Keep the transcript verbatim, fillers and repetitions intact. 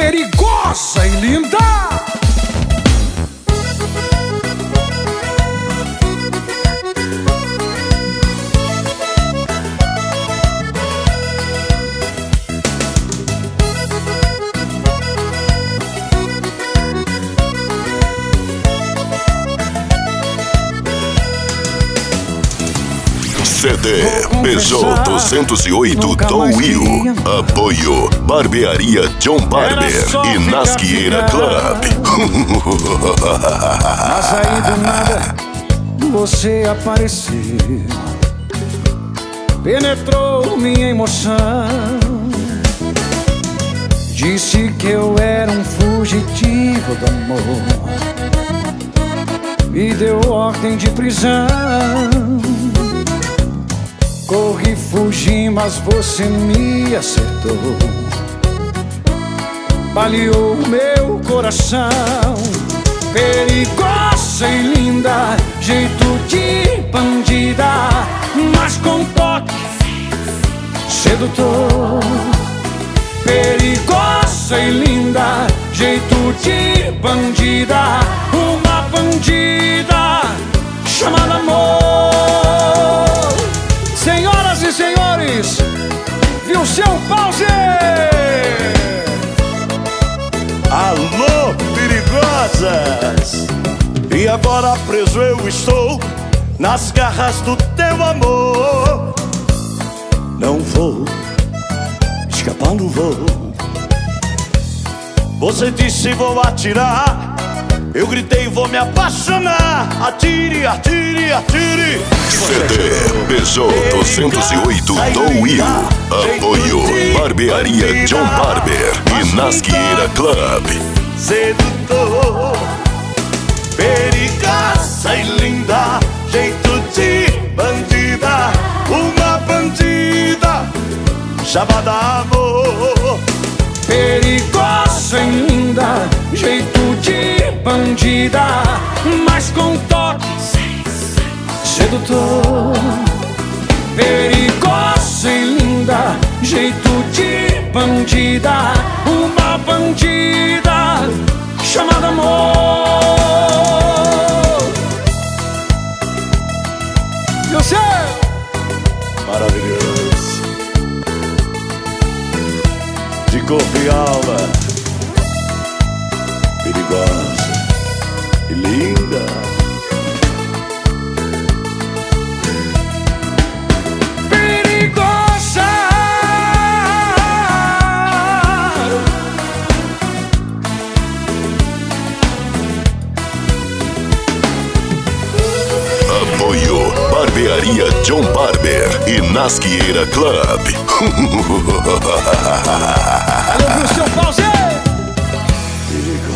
perigosa e linda. C D Peugeot duzentos e oito Tom Will. Apoio Barbearia John Barber e Nasqueira Club. Mas aí do nada você apareceu, penetrou minha emoção, disse que eu era um fugitivo do amor, me deu ordem de prisão. Corri, fugi, mas você me acertou, baleou meu coração. Perigosa e linda, jeito de bandida, mas com toque sedutor. Perigosa e linda, jeito de bandida, uma bandida chamada amor. Senhoras e senhores, viu seu pause? Alô, perigosas! E agora preso eu estou nas garras do teu amor. Não vou escapar, não vou. Você disse vou atirar, eu gritei vou me apaixonar. Atire, atire, atire. C D Peugeot duzentos e oito Tom Will. Apoio Barbearia John Barber e Nasqueira Club. Sedutor, perigosa e linda, jeito de bandida, uma bandida chamada amor. Perigosa e linda, jeito de bandida, mas com toque sedutor. Perigosa e linda, jeito de bandida, uma bandida chamada amor. Eu sei! Maravilhoso, de corpo e alma, perigosa e linda. Perigosa, Apoio Barbearia John Barber e Nasqueira Club. alô, viu seu pause? Perigosa.